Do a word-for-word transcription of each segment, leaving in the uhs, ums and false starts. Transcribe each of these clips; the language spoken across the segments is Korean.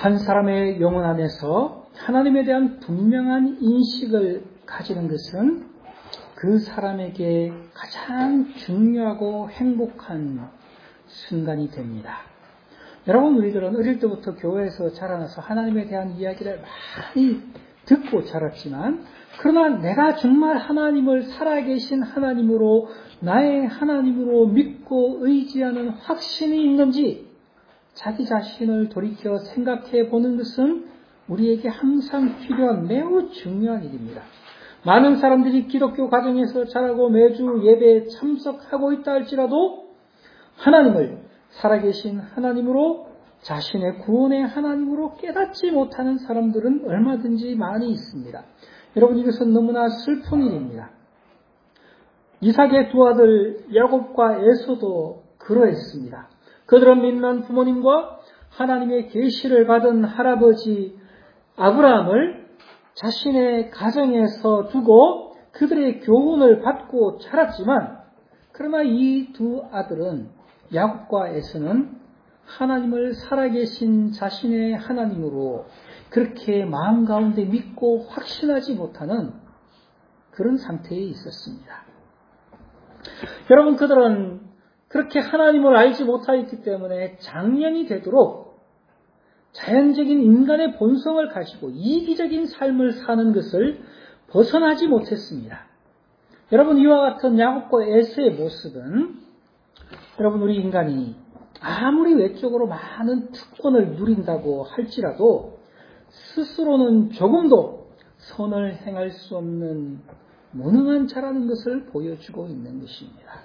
한 사람의 영혼 안에서 하나님에 대한 분명한 인식을 가지는 것은 그 사람에게 가장 중요하고 행복한 순간이 됩니다. 여러분, 우리들은 어릴 때부터 교회에서 자라나서 하나님에 대한 이야기를 많이 듣고 자랐지만, 그러나 내가 정말 하나님을 살아계신 하나님으로, 나의 하나님으로 믿고 의지하는 확신이 있는지 자기 자신을 돌이켜 생각해 보는 것은 우리에게 항상 필요한 매우 중요한 일입니다. 많은 사람들이 기독교 가정에서 자라고 매주 예배에 참석하고 있다 할지라도 하나님을 살아계신 하나님으로, 자신의 구원의 하나님으로 깨닫지 못하는 사람들은 얼마든지 많이 있습니다. 여러분, 이것은 너무나 슬픈 일입니다. 이삭의 두 아들 야곱과 에서도 그러했습니다. 그들은 믿는 부모님과 하나님의 계시를 받은 할아버지 아브라함을 자신의 가정에서 두고 그들의 교훈을 받고 자랐지만, 그러나 이 두 아들은, 야곱과 에서는 하나님을 살아계신 자신의 하나님으로 그렇게 마음 가운데 믿고 확신하지 못하는 그런 상태에 있었습니다. 여러분, 그들은 그렇게 하나님을 알지 못하였기 때문에 장년이 되도록 자연적인 인간의 본성을 가지고 이기적인 삶을 사는 것을 벗어나지 못했습니다. 여러분, 이와 같은 야곱과 에서의 모습은, 여러분, 우리 인간이 아무리 외적으로 많은 특권을 누린다고 할지라도 스스로는 조금도 선을 행할 수 없는 무능한 자라는 것을 보여주고 있는 것입니다.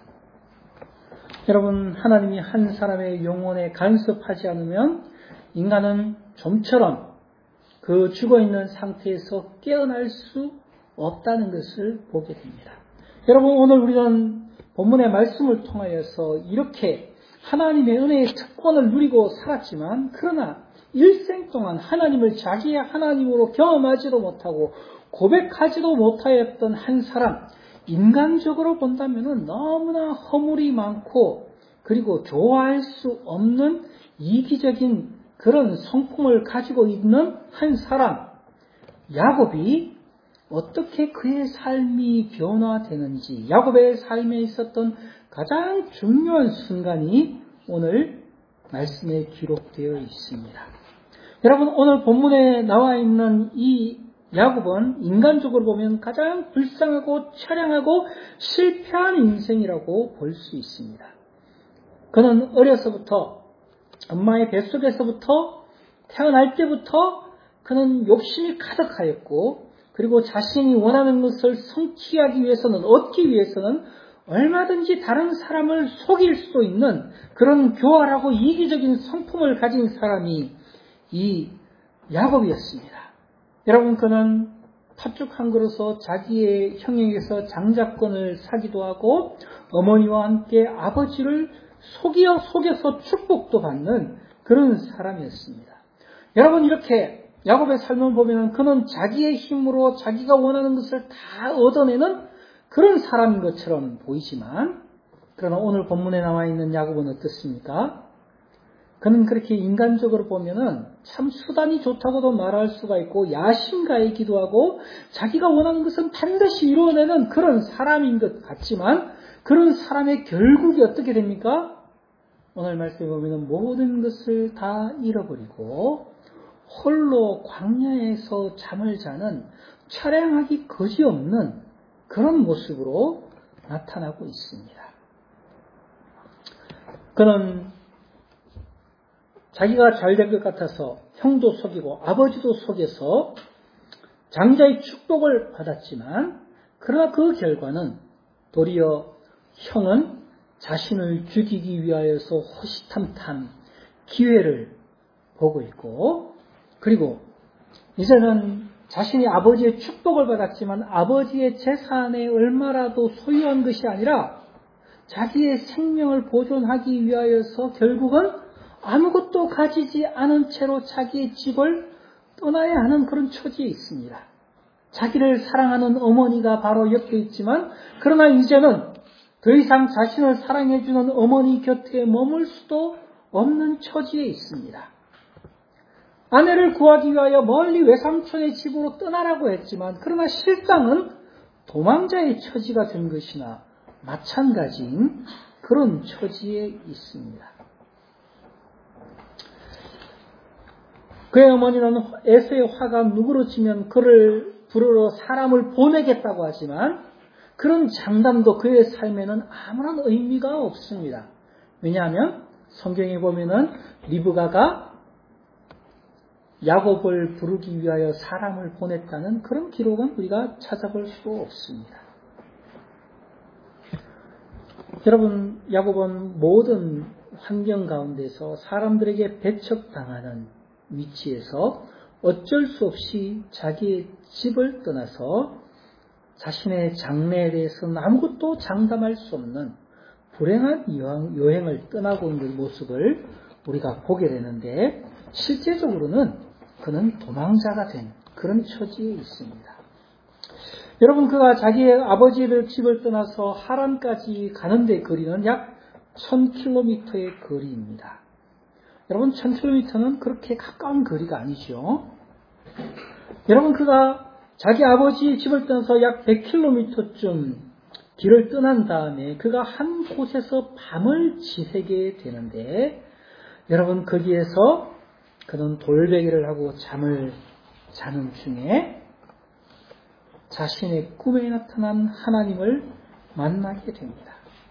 여러분, 하나님이 한 사람의 영혼에 간섭하지 않으면 인간은 좀처럼 그 죽어있는 상태에서 깨어날 수 없다는 것을 보게 됩니다. 여러분, 오늘 우리는 본문의 말씀을 통하여서 이렇게 하나님의 은혜의 특권을 누리고 살았지만, 그러나 일생 동안 하나님을 자기의 하나님으로 경험하지도 못하고 고백하지도 못하였던 한 사람, 인간적으로 본다면 너무나 허물이 많고 그리고 좋아할 수 없는 이기적인 그런 성품을 가지고 있는 한 사람, 야곱이 어떻게 그의 삶이 변화되는지, 야곱의 삶에 있었던 가장 중요한 순간이 오늘 말씀에 기록되어 있습니다. 여러분, 오늘 본문에 나와 있는 이 야곱은 인간적으로 보면 가장 불쌍하고 처량하고 실패한 인생이라고 볼 수 있습니다. 그는 어려서부터, 엄마의 뱃속에서부터, 태어날 때부터 그는 욕심이 가득하였고, 그리고 자신이 원하는 것을 성취하기 위해서는, 얻기 위해서는 얼마든지 다른 사람을 속일 수 있는 그런 교활하고 이기적인 성품을 가진 사람이 이 야곱이었습니다. 여러분, 그는 팥죽 한 그릇으로 자기의 형에게서 장자권을 사기도 하고 어머니와 함께 아버지를 속여 속여서 축복도 받는 그런 사람이었습니다. 여러분, 이렇게 야곱의 삶을 보면 그는 자기의 힘으로 자기가 원하는 것을 다 얻어내는 그런 사람인 것처럼 보이지만, 그러나 오늘 본문에 나와 있는 야곱은 어떻습니까? 그는 그렇게 인간적으로 보면은 참 수단이 좋다고도 말할 수가 있고 야심가이기도 하고 자기가 원하는 것은 반드시 이루어내는 그런 사람인 것 같지만, 그런 사람의 결국이 어떻게 됩니까? 오늘 말씀에 보면 모든 것을 다 잃어버리고 홀로 광야에서 잠을 자는 처량하기 거지없는 그런 모습으로 나타나고 있습니다. 그는 자기가 잘될 것 같아서 형도 속이고 아버지도 속여서 장자의 축복을 받았지만, 그러나 그 결과는 도리어 형은 자신을 죽이기 위하여서 호시탐탐 기회를 보고 있고, 그리고 이제는 자신이 아버지의 축복을 받았지만 아버지의 재산에 얼마라도 소유한 것이 아니라 자기의 생명을 보존하기 위하여서 결국은 아무것도 가지지 않은 채로 자기의 집을 떠나야 하는 그런 처지에 있습니다. 자기를 사랑하는 어머니가 바로 옆에 있지만, 그러나 이제는 더 이상 자신을 사랑해주는 어머니 곁에 머물 수도 없는 처지에 있습니다. 아내를 구하기 위하여 멀리 외삼촌의 집으로 떠나라고 했지만 그러나 실상은 도망자의 처지가 된 것이나 마찬가지인 그런 처지에 있습니다. 그의 어머니는 에서의 화가 누그러지면 그를 부르러 사람을 보내겠다고 하지만 그런 장담도 그의 삶에는 아무런 의미가 없습니다. 왜냐하면 성경에 보면은 리브가가 야곱을 부르기 위하여 사람을 보냈다는 그런 기록은 우리가 찾아볼 수 없습니다. 여러분, 야곱은 모든 환경 가운데서 사람들에게 배척당하는 위치에서 어쩔 수 없이 자기의 집을 떠나서 자신의 장래에 대해서는 아무것도 장담할 수 없는 불행한 여행을 떠나고 있는 모습을 우리가 보게 되는데 실제적으로는 그는 도망자가 된 그런 처지에 있습니다. 여러분, 그가 자기의 아버지의 집을 떠나서 하란까지 가는데 거리는 약 천 킬로미터의 거리입니다. 여러분, 천 킬로미터는 그렇게 가까운 거리가 아니죠. 여러분, 그가 자기 아버지의 집을 떠나서 약 백 킬로미터쯤 길을 떠난 다음에 그가 한 곳에서 밤을 지새게 되는데 여러분, 거기에서 그는 돌베개를 하고 잠을 자는 중에 자신의 꿈에 나타난 하나님을 만나게 됩니다.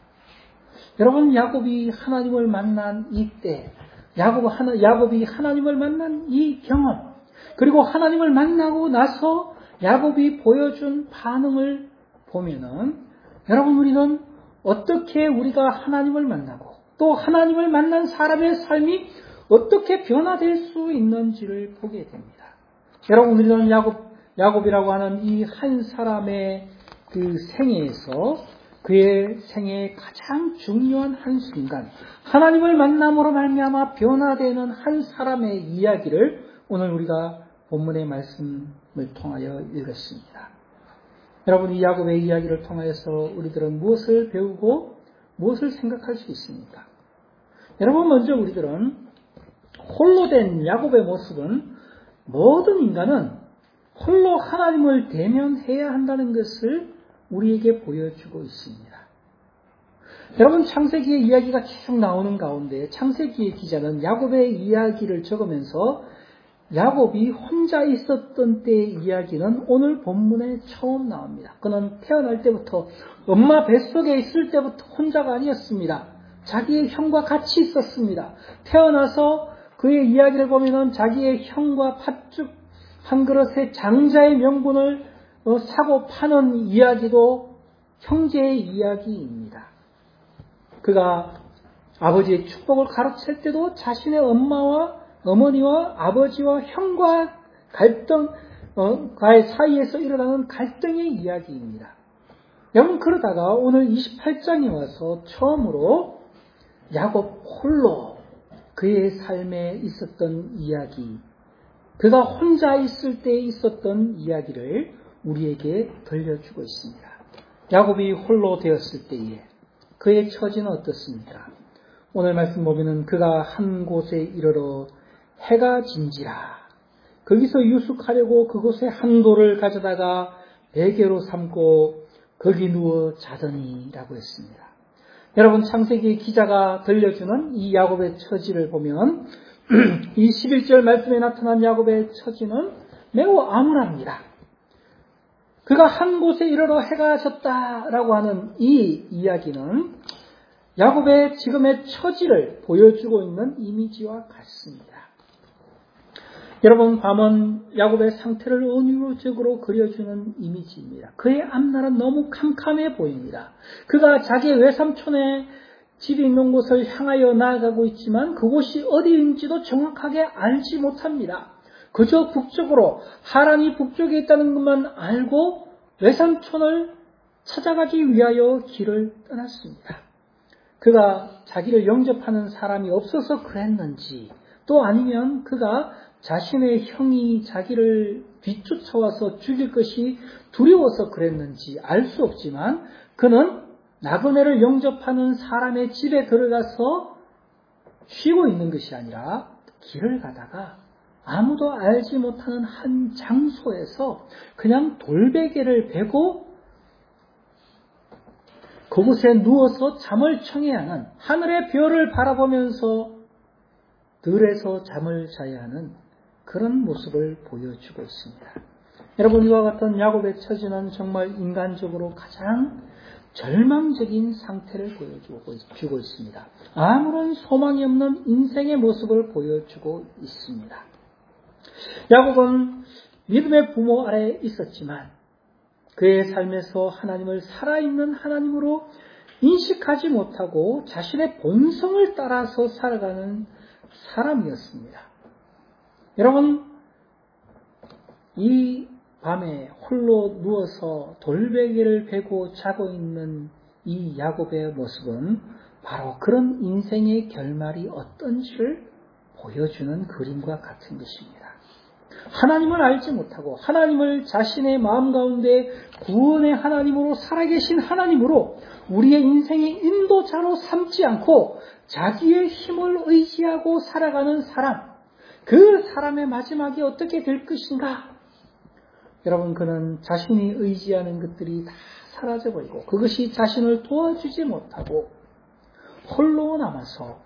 여러분, 야곱이 하나님을 만난 이때, 야곱 하나, 야곱이 하나님을 만난 이 경험, 그리고 하나님을 만나고 나서 야곱이 보여준 반응을 보면은 여러분, 우리는 어떻게 우리가 하나님을 만나고 또 하나님을 만난 사람의 삶이 어떻게 변화될 수 있는지를 보게 됩니다. 여러분, 우리는 야곱, 야곱이라고 하는 이 한 사람의 그 생애에서 그의 생애의 가장 중요한 한 순간, 하나님을 만남으로 말미암아 변화되는 한 사람의 이야기를 오늘 우리가 본문의 말씀을 통하여 읽었습니다. 여러분, 이 야곱의 이야기를 통하여서 우리들은 무엇을 배우고 무엇을 생각할 수 있습니까? 여러분, 먼저 우리들은 홀로 된 야곱의 모습은 모든 인간은 홀로 하나님을 대면해야 한다는 것을 우리에게 보여주고 있습니다. 여러분, 창세기의 이야기가 쭉 나오는 가운데 창세기의 기자는 야곱의 이야기를 적으면서 야곱이 혼자 있었던 때의 이야기는 오늘 본문에 처음 나옵니다. 그는 태어날 때부터 엄마 뱃속에 있을 때부터 혼자가 아니었습니다. 자기의 형과 같이 있었습니다. 태어나서 그의 이야기를 보면은 자기의 형과 팥죽 한 그릇의 장자의 명분을 사고 파는 이야기도 형제의 이야기입니다. 그가 아버지의 축복을 가로챌 때도 자신의 엄마와 어머니와 아버지와 형과 갈등과의 사이에서 일어나는 갈등의 이야기입니다. 여러분, 그러다가 오늘 이십팔 장에 와서 처음으로 야곱 홀로 그의 삶에 있었던 이야기, 그가 혼자 있을 때 있었던 이야기를 우리에게 들려주고 있습니다. 야곱이 홀로 되었을 때에 그의 처지는 어떻습니까? 오늘 말씀 보면은 그가 한 곳에 이르러 해가 진지라 거기서 유숙하려고 그곳에 한 돌을 가져다가 베개로 삼고 거기 누워 자더니라고 했습니다. 여러분, 창세기 기자가 들려주는 이 야곱의 처지를 보면 이 십일 절 말씀에 나타난 야곱의 처지는 매우 암울합니다. 그가 한 곳에 이르러 해가 졌다라고 하는 이 이야기는 야곱의 지금의 처지를 보여주고 있는 이미지와 같습니다. 여러분, 밤은 야곱의 상태를 은유적으로 그려주는 이미지입니다. 그의 앞날은 너무 캄캄해 보입니다. 그가 자기의 외삼촌의 집이 있는 곳을 향하여 나아가고 있지만 그곳이 어디인지도 정확하게 알지 못합니다. 그저 북쪽으로, 하란이 북쪽에 있다는 것만 알고 외삼촌을 찾아가기 위하여 길을 떠났습니다. 그가 자기를 영접하는 사람이 없어서 그랬는지, 또 아니면 그가 자신의 형이 자기를 뒤쫓아와서 죽일 것이 두려워서 그랬는지 알 수 없지만 그는 나그네를 영접하는 사람의 집에 들어가서 쉬고 있는 것이 아니라 길을 가다가 아무도 알지 못하는 한 장소에서 그냥 돌베개를 베고 그곳에 누워서 잠을 청해야 하는, 하늘의 별을 바라보면서 들에서 잠을 자야 하는 그런 모습을 보여주고 있습니다. 여러분, 이와 같은 야곱의 처지는 정말 인간적으로 가장 절망적인 상태를 보여주고 있습니다. 아무런 소망이 없는 인생의 모습을 보여주고 있습니다. 야곱은 믿음의 부모 아래에 있었지만 그의 삶에서 하나님을 살아있는 하나님으로 인식하지 못하고 자신의 본성을 따라서 살아가는 사람이었습니다. 여러분, 이 밤에 홀로 누워서 돌베개를 베고 자고 있는 이 야곱의 모습은 바로 그런 인생의 결말이 어떤지를 보여주는 그림과 같은 것입니다. 하나님을 알지 못하고 하나님을 자신의 마음 가운데 구원의 하나님으로 살아계신 하나님으로 우리의 인생의 인도자로 삼지 않고 자기의 힘을 의지하고 살아가는 사람, 그 사람의 마지막이 어떻게 될 것인가? 여러분, 그는 자신이 의지하는 것들이 다 사라져버리고 그것이 자신을 도와주지 못하고 홀로 남아서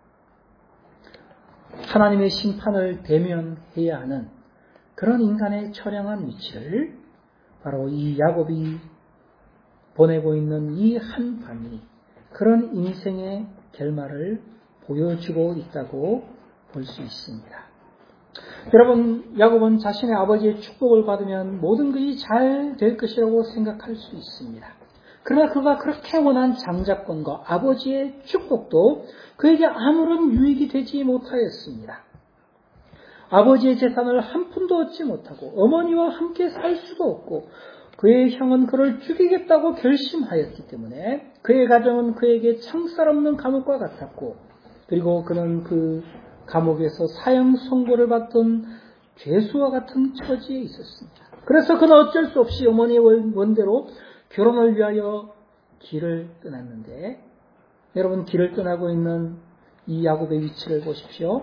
하나님의 심판을 대면해야 하는 그런 인간의 처량한 위치를 바로 이 야곱이 보내고 있는 이 한 밤이 그런 인생의 결말을 보여주고 있다고 볼 수 있습니다. 여러분, 야곱은 자신의 아버지의 축복을 받으면 모든 것이 잘 될 것이라고 생각할 수 있습니다. 그러나 그가 그렇게 원한 장자권과 아버지의 축복도 그에게 아무런 유익이 되지 못하였습니다. 아버지의 재산을 한 푼도 얻지 못하고 어머니와 함께 살 수도 없고 그의 형은 그를 죽이겠다고 결심하였기 때문에 그의 가정은 그에게 창살 없는 감옥과 같았고, 그리고 그는 그 감옥에서 사형 선고를 받던 죄수와 같은 처지에 있었습니다. 그래서 그는 어쩔 수 없이 어머니의 원대로 결혼을 위하여 길을 떠났는데, 여러분, 길을 떠나고 있는 이 야곱의 위치를 보십시오.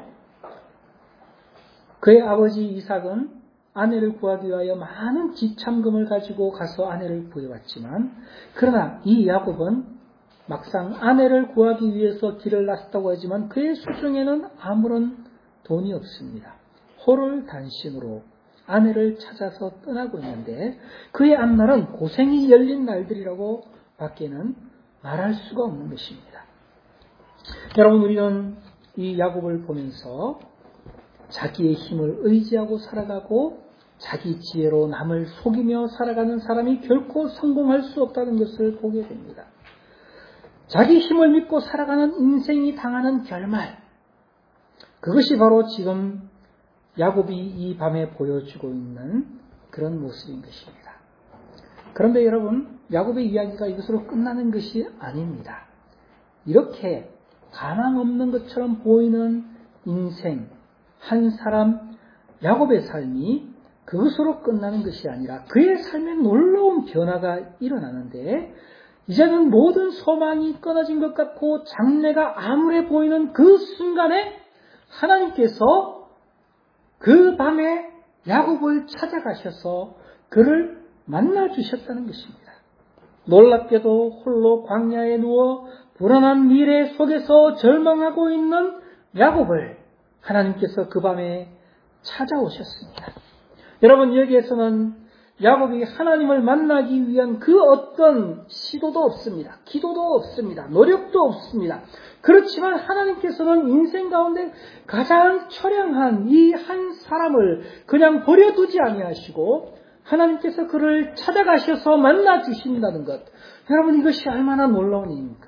그의 아버지 이삭은 아내를 구하기 위하여 많은 지참금을 가지고 가서 아내를 구해왔지만, 그러나 이 야곱은 막상 아내를 구하기 위해서 길을 나섰다고 하지만 그의 수중에는 아무런 돈이 없습니다. 호롤단신으로 아내를 찾아서 떠나고 있는데 그의 앞날은 고생이 열린 날들이라고 밖에는 말할 수가 없는 것입니다. 여러분, 우리는 이 야곱을 보면서 자기의 힘을 의지하고 살아가고 자기 지혜로 남을 속이며 살아가는 사람이 결코 성공할 수 없다는 것을 보게 됩니다. 자기 힘을 믿고 살아가는 인생이 당하는 결말, 그것이 바로 지금 야곱이 이 밤에 보여주고 있는 그런 모습인 것입니다. 그런데 여러분, 야곱의 이야기가 이것으로 끝나는 것이 아닙니다. 이렇게 가망 없는 것처럼 보이는 인생, 한 사람 야곱의 삶이 그것으로 끝나는 것이 아니라 그의 삶에 놀라운 변화가 일어나는데, 이제는 모든 소망이 끊어진 것 같고 장래가 암울해 보이는 그 순간에 하나님께서 그 밤에 야곱을 찾아가셔서 그를 만나주셨다는 것입니다. 놀랍게도 홀로 광야에 누워 불안한 미래 속에서 절망하고 있는 야곱을 하나님께서 그 밤에 찾아오셨습니다. 여러분, 여기에서는 야곱이 하나님을 만나기 위한 그 어떤 시도도 없습니다. 기도도 없습니다. 노력도 없습니다. 그렇지만 하나님께서는 인생 가운데 가장 처량한 이 한 사람을 그냥 버려두지 아니하시고 하나님께서 그를 찾아가셔서 만나 주신다는 것, 여러분, 이것이 얼마나 놀라운 일입니까?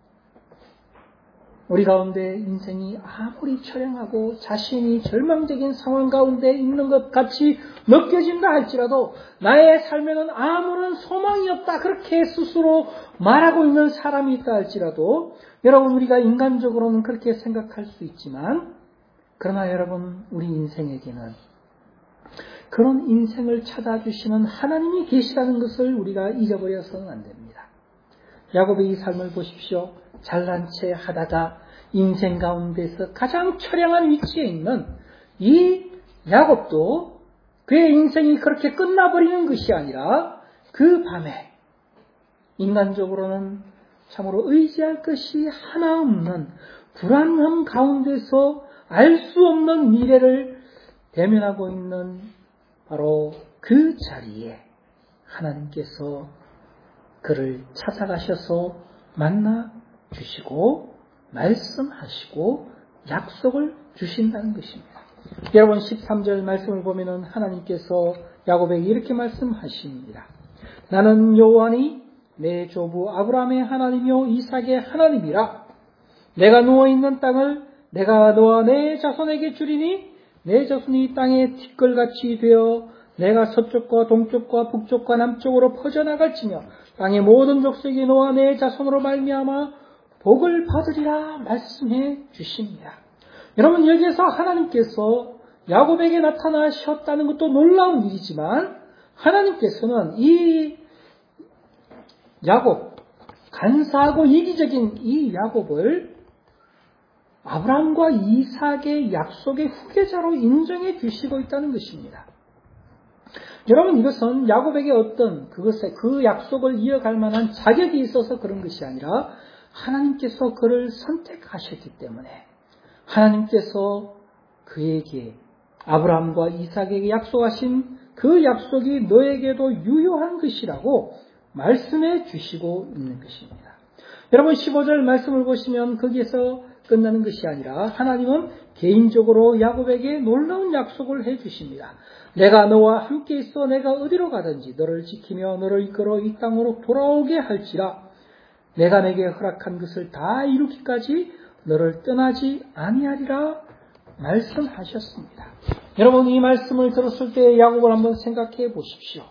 우리 가운데 인생이 아무리 처량하고 자신이 절망적인 상황 가운데 있는 것 같이 느껴진다 할지라도 나의 삶에는 아무런 소망이 없다, 그렇게 스스로 말하고 있는 사람이 있다 할지라도, 여러분, 우리가 인간적으로는 그렇게 생각할 수 있지만, 그러나 여러분, 우리 인생에게는 그런 인생을 찾아주시는 하나님이 계시다는 것을 우리가 잊어버려서는 안 됩니다. 야곱의 이 삶을 보십시오. 잘난 체 하다가 인생 가운데서 가장 처량한 위치에 있는 이 야곱도 그의 인생이 그렇게 끝나버리는 것이 아니라 그 밤에 인간적으로는 참으로 의지할 것이 하나 없는 불안함 가운데서 알 수 없는 미래를 대면하고 있는 바로 그 자리에 하나님께서 그를 찾아가셔서 만나 주시고 말씀하시고 약속을 주신다는 것입니다. 여러분 십삼 절 말씀을 보면은 하나님께서 야곱에게 이렇게 말씀하십니다. 나는 여호와니 내 조부 아브라함의 하나님이요 이삭의 하나님이라. 내가 누워있는 땅을 내가 너와 내 자손에게 주리니 내 자손이 땅의 티끌같이 되어 내가 서쪽과 동쪽과 북쪽과 남쪽으로 퍼져나갈지며 땅의 모든 족속이 너와 내 자손으로 말미암아 복을 받으리라 말씀해 주십니다. 여러분 여기에서 하나님께서 야곱에게 나타나셨다는 것도 놀라운 일이지만 하나님께서는 이 야곱, 간사하고 이기적인 이 야곱을 아브라함과 이삭의 약속의 후계자로 인정해 주시고 있다는 것입니다. 여러분 이것은 야곱에게 어떤 그것에 그 약속을 이어갈 만한 자격이 있어서 그런 것이 아니라 하나님께서 그를 선택하셨기 때문에 하나님께서 그에게 아브라함과 이삭에게 약속하신 그 약속이 너에게도 유효한 것이라고 말씀해 주시고 있는 것입니다. 여러분 십오 절 말씀을 보시면 거기에서 끝나는 것이 아니라 하나님은 개인적으로 야곱에게 놀라운 약속을 해 주십니다. 내가 너와 함께 있어 내가 어디로 가든지 너를 지키며 너를 이끌어 이 땅으로 돌아오게 할지라. 내가 내게 허락한 것을 다 이루기까지 너를 떠나지 아니하리라 말씀하셨습니다. 여러분 이 말씀을 들었을 때 야곱을 한번 생각해 보십시오.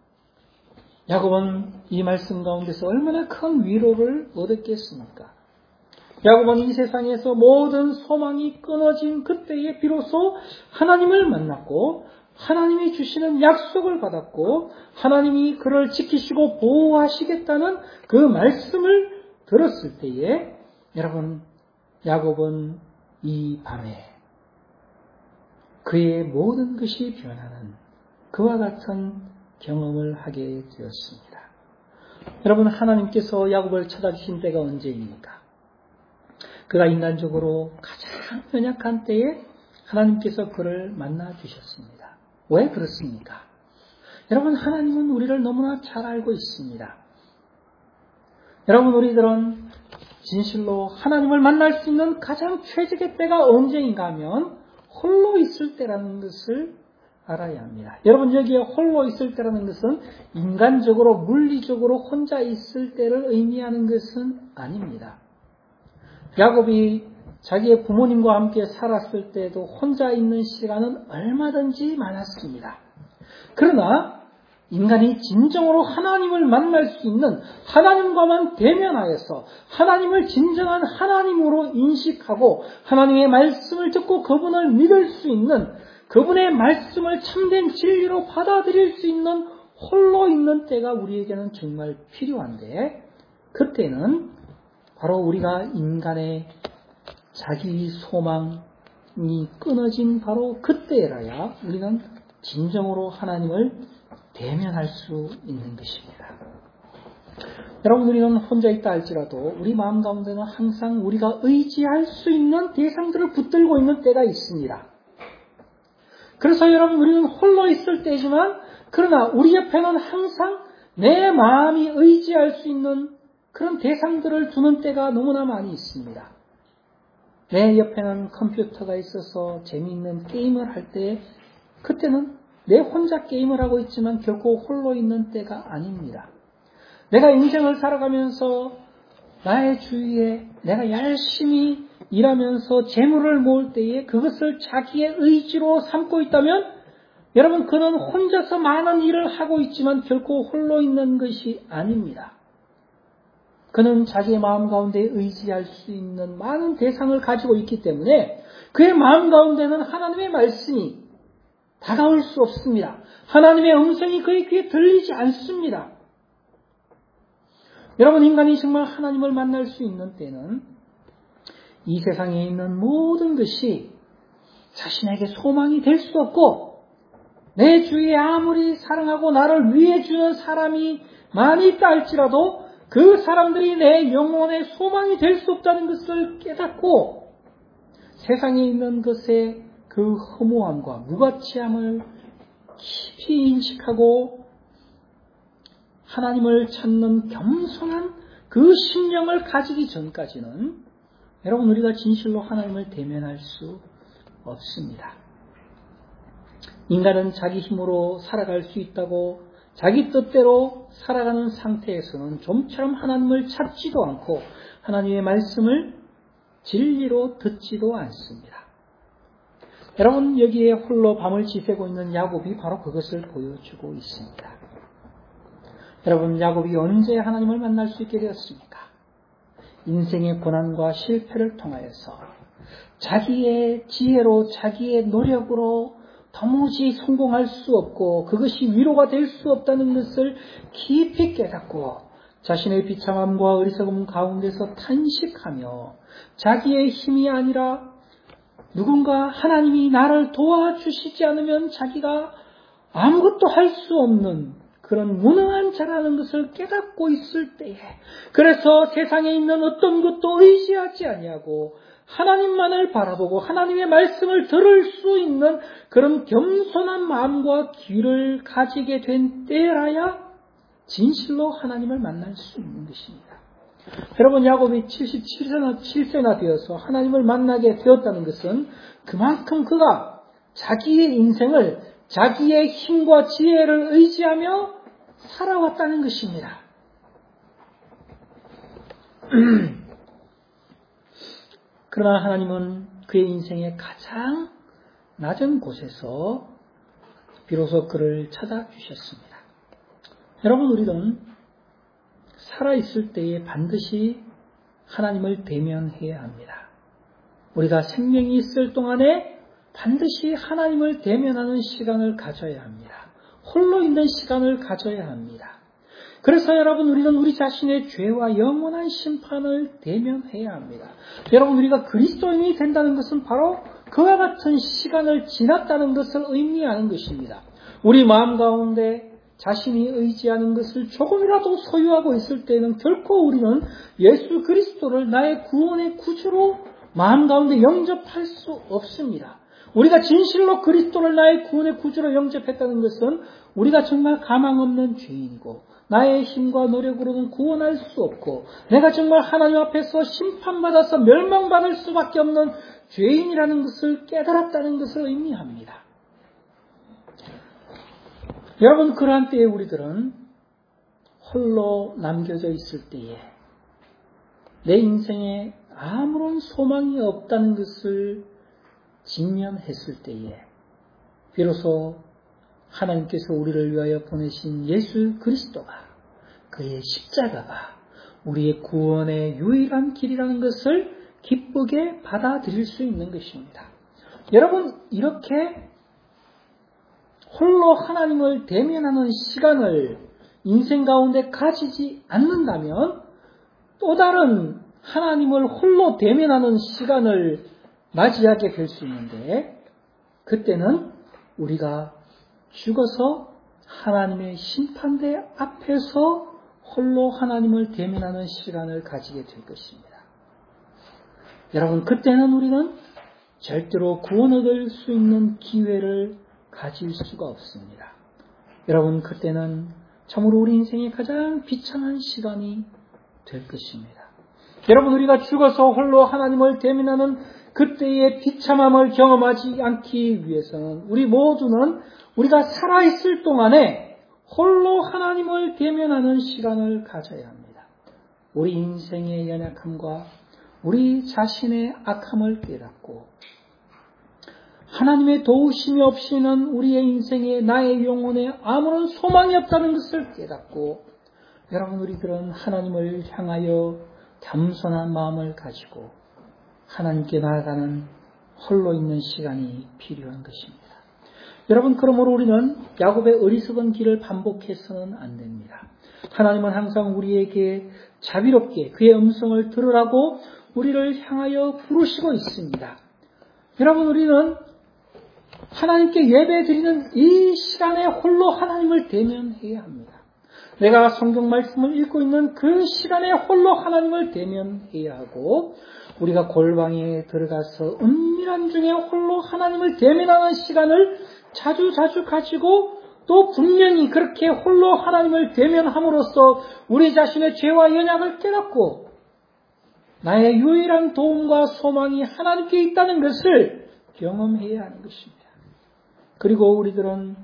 야곱은 이 말씀 가운데서 얼마나 큰 위로를 얻었겠습니까? 야곱은 이 세상에서 모든 소망이 끊어진 그때에 비로소 하나님을 만났고 하나님이 주시는 약속을 받았고 하나님이 그를 지키시고 보호하시겠다는 그 말씀을 들었을 때에 여러분 야곱은 이 밤에 그의 모든 것이 변하는 그와 같은 경험을 하게 되었습니다. 여러분 하나님께서 야곱을 찾아주신 때가 언제입니까? 그가 인간적으로 가장 연약한 때에 하나님께서 그를 만나 주셨습니다. 왜 그렇습니까? 여러분 하나님은 우리를 너무나 잘 알고 있습니다. 여러분 우리들은 진실로 하나님을 만날 수 있는 가장 최적의 때가 언제인가 하면 홀로 있을 때라는 것을 알아야 합니다. 여러분 여기에 홀로 있을 때라는 것은 인간적으로 물리적으로 혼자 있을 때를 의미하는 것은 아닙니다. 야곱이 자기의 부모님과 함께 살았을 때도 혼자 있는 시간은 얼마든지 많았습니다. 그러나 인간이 진정으로 하나님을 만날 수 있는 하나님과만 대면하여서 하나님을 진정한 하나님으로 인식하고 하나님의 말씀을 듣고 그분을 믿을 수 있는 그분의 말씀을 참된 진리로 받아들일 수 있는 홀로 있는 때가 우리에게는 정말 필요한데 그때는 바로 우리가 인간의 자기 소망이 끊어진 바로 그때라야 우리는 진정으로 하나님을 대면할 수 있는 것입니다. 여러분 우리는 혼자 있다 할지라도 우리 마음 가운데는 항상 우리가 의지할 수 있는 대상들을 붙들고 있는 때가 있습니다. 그래서 여러분 우리는 홀로 있을 때지만 그러나 우리 옆에는 항상 내 마음이 의지할 수 있는 그런 대상들을 두는 때가 너무나 많이 있습니다. 내 옆에는 컴퓨터가 있어서 재미있는 게임을 할 때 그때는 내 혼자 게임을 하고 있지만 결코 홀로 있는 때가 아닙니다. 내가 인생을 살아가면서 나의 주위에 내가 열심히 일하면서 재물을 모을 때에 그것을 자기의 의지로 삼고 있다면 여러분 그는 혼자서 많은 일을 하고 있지만 결코 홀로 있는 것이 아닙니다. 그는 자기의 마음 가운데 의지할 수 있는 많은 대상을 가지고 있기 때문에 그의 마음 가운데는 하나님의 말씀이 다가올 수 없습니다. 하나님의 음성이 그의 귀에 들리지 않습니다. 여러분 인간이 정말 하나님을 만날 수 있는 때는 이 세상에 있는 모든 것이 자신에게 소망이 될 수 없고 내 주위에 아무리 사랑하고 나를 위해 주는 사람이 많이 있다 할지라도 그 사람들이 내 영혼의 소망이 될 수 없다는 것을 깨닫고 세상에 있는 것의 그 허무함과 무가치함을 깊이 인식하고 하나님을 찾는 겸손한 그 심령을 가지기 전까지는 여러분 우리가 진실로 하나님을 대면할 수 없습니다. 인간은 자기 힘으로 살아갈 수 있다고 자기 뜻대로 살아가는 상태에서는 좀처럼 하나님을 찾지도 않고 하나님의 말씀을 진리로 듣지도 않습니다. 여러분 여기에 홀로 밤을 지새고 있는 야곱이 바로 그것을 보여주고 있습니다. 여러분 야곱이 언제 하나님을 만날 수 있게 되었습니까? 인생의 고난과 실패를 통하여서 자기의 지혜로 자기의 노력으로 도무지 성공할 수 없고 그것이 위로가 될 수 없다는 것을 깊이 깨닫고 자신의 비참함과 어리석음 가운데서 탄식하며 자기의 힘이 아니라 누군가 하나님이 나를 도와주시지 않으면 자기가 아무것도 할 수 없는 그런 무능한 자라는 것을 깨닫고 있을 때에 그래서 세상에 있는 어떤 것도 의지하지 아니하고 하나님만을 바라보고 하나님의 말씀을 들을 수 있는 그런 겸손한 마음과 귀를 가지게 된 때라야 진실로 하나님을 만날 수 있는 것입니다. 여러분 야곱이 칠십칠 세나 되어서 하나님을 만나게 되었다는 것은 그만큼 그가 자기의 인생을 자기의 힘과 지혜를 의지하며 살아왔다는 것입니다. 그러나 하나님은 그의 인생의 가장 낮은 곳에서 비로소 그를 찾아주셨습니다. 여러분 우리는 살아있을 때에 반드시 하나님을 대면해야 합니다. 우리가 생명이 있을 동안에 반드시 하나님을 대면하는 시간을 가져야 합니다. 홀로 있는 시간을 가져야 합니다. 그래서 여러분 우리는 우리 자신의 죄와 영원한 심판을 대면해야 합니다. 여러분 우리가 그리스도인이 된다는 것은 바로 그와 같은 시간을 지났다는 것을 의미하는 것입니다. 우리 마음 가운데 자신이 의지하는 것을 조금이라도 소유하고 있을 때는 결코 우리는 예수 그리스도를 나의 구원의 구주로 마음 가운데 영접할 수 없습니다. 우리가 진실로 그리스도를 나의 구원의 구주로 영접했다는 것은 우리가 정말 가망 없는 죄인이고 나의 힘과 노력으로는 구원할 수 없고 내가 정말 하나님 앞에서 심판받아서 멸망받을 수밖에 없는 죄인이라는 것을 깨달았다는 것을 의미합니다. 여러분 그러한 때에 우리들은 홀로 남겨져 있을 때에 내 인생에 아무런 소망이 없다는 것을 직면했을 때에 비로소 하나님께서 우리를 위하여 보내신 예수 그리스도가 그의 십자가가 우리의 구원의 유일한 길이라는 것을 기쁘게 받아들일 수 있는 것입니다. 여러분 이렇게 홀로 하나님을 대면하는 시간을 인생 가운데 가지지 않는다면 또 다른 하나님을 홀로 대면하는 시간을 맞이하게 될 수 있는데 그때는 우리가 죽어서 하나님의 심판대 앞에서 홀로 하나님을 대면하는 시간을 가지게 될 것입니다. 여러분 그때는 우리는 절대로 구원 얻을 수 있는 기회를 가질 수가 없습니다. 여러분 그때는 참으로 우리 인생의 가장 비참한 시간이 될 것입니다. 여러분 우리가 죽어서 홀로 하나님을 대면하는 그때의 비참함을 경험하지 않기 위해서는 우리 모두는 우리가 살아있을 동안에 홀로 하나님을 대면하는 시간을 가져야 합니다. 우리 인생의 연약함과 우리 자신의 악함을 깨닫고 하나님의 도우심이 없이는 우리의 인생에 나의 영혼에 아무런 소망이 없다는 것을 깨닫고 여러분 우리들은 하나님을 향하여 겸손한 마음을 가지고 하나님께 나아가는 홀로 있는 시간이 필요한 것입니다. 여러분 그러므로 우리는 야곱의 어리석은 길을 반복해서는 안 됩니다. 하나님은 항상 우리에게 자비롭게 그의 음성을 들으라고 우리를 향하여 부르시고 있습니다. 여러분 우리는 하나님께 예배 드리는 이 시간에 홀로 하나님을 대면해야 합니다. 내가 성경 말씀을 읽고 있는 그 시간에 홀로 하나님을 대면해야 하고, 우리가 골방에 들어가서 은밀한 중에 홀로 하나님을 대면하는 시간을 자주 자주 가지고, 또 분명히 그렇게 홀로 하나님을 대면함으로써 우리 자신의 죄와 연약을 깨닫고 나의 유일한 도움과 소망이 하나님께 있다는 것을 경험해야 하는 것입니다. 그리고 우리들은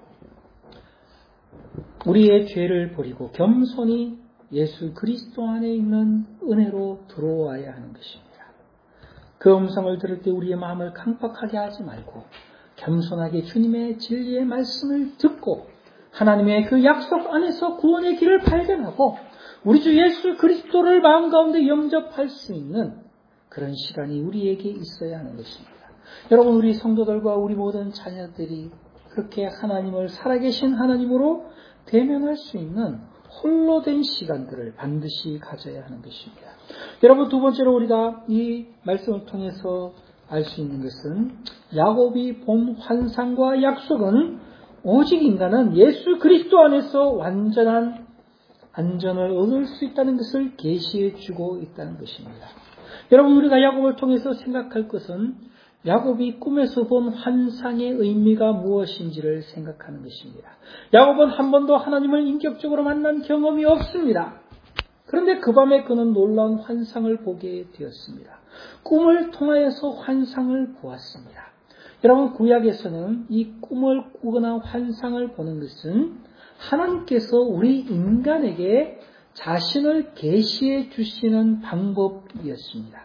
우리의 죄를 버리고 겸손히 예수 그리스도 안에 있는 은혜로 들어와야 하는 것입니다. 그 음성을 들을 때 우리의 마음을 강팍하게 하지 말고 겸손하게 주님의 진리의 말씀을 듣고 하나님의 그 약속 안에서 구원의 길을 발견하고 우리 주 예수 그리스도를 마음 가운데 영접할 수 있는 그런 시간이 우리에게 있어야 하는 것입니다. 여러분, 우리 성도들과 우리 모든 자녀들이 그렇게 하나님을 살아계신 하나님으로 대면할 수 있는 홀로 된 시간들을 반드시 가져야 하는 것입니다. 여러분, 두 번째로 우리가 이 말씀을 통해서 알 수 있는 것은 야곱이 본 환상과 약속은 오직 인간은 예수 그리스도 안에서 완전한 안전을 얻을 수 있다는 것을 계시해 주고 있다는 것입니다. 여러분, 우리가 야곱을 통해서 생각할 것은 야곱이 꿈에서 본 환상의 의미가 무엇인지를 생각하는 것입니다. 야곱은 한 번도 하나님을 인격적으로 만난 경험이 없습니다. 그런데 그 밤에 그는 놀라운 환상을 보게 되었습니다. 꿈을 통하여서 환상을 보았습니다. 여러분, 구약에서는 이 꿈을 꾸거나 환상을 보는 것은 하나님께서 우리 인간에게 자신을 계시해 주시는 방법이었습니다.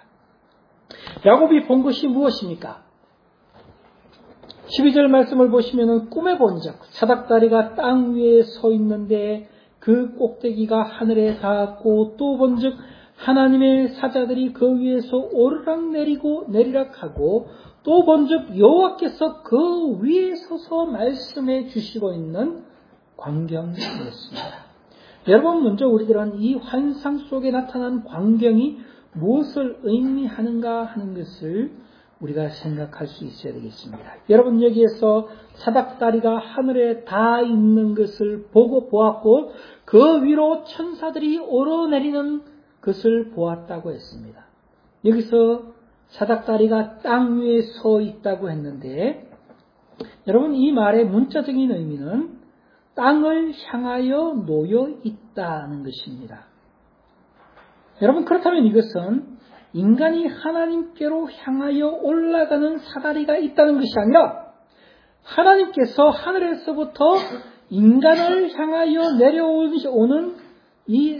야곱이 본 것이 무엇입니까? 십이 절 말씀을 보시면 꿈에 본적, 사닥다리가 땅 위에 서 있는데 그 꼭대기가 하늘에 닿았고, 또 본즉 하나님의 사자들이 그 위에서 오르락 내리고 내리락하고, 또 본즉 여호와께서 그 위에 서서 말씀해 주시고 있는 광경이었습니다. 여러분, 먼저 우리들은 이 환상 속에 나타난 광경이 무엇을 의미하는가 하는 것을 우리가 생각할 수 있어야 되겠습니다. 여러분, 여기에서 사닥다리가 하늘에 닿아 있는 것을 보고 보았고, 그 위로 천사들이 오르내리는 것을 보았다고 했습니다. 여기서 사닥다리가 땅 위에 서 있다고 했는데, 여러분, 이 말의 문자적인 의미는 땅을 향하여 놓여 있다는 것입니다. 여러분, 그렇다면 이것은 인간이 하나님께로 향하여 올라가는 사다리가 있다는 것이 아니라 하나님께서 하늘에서부터 인간을 향하여 내려오는 이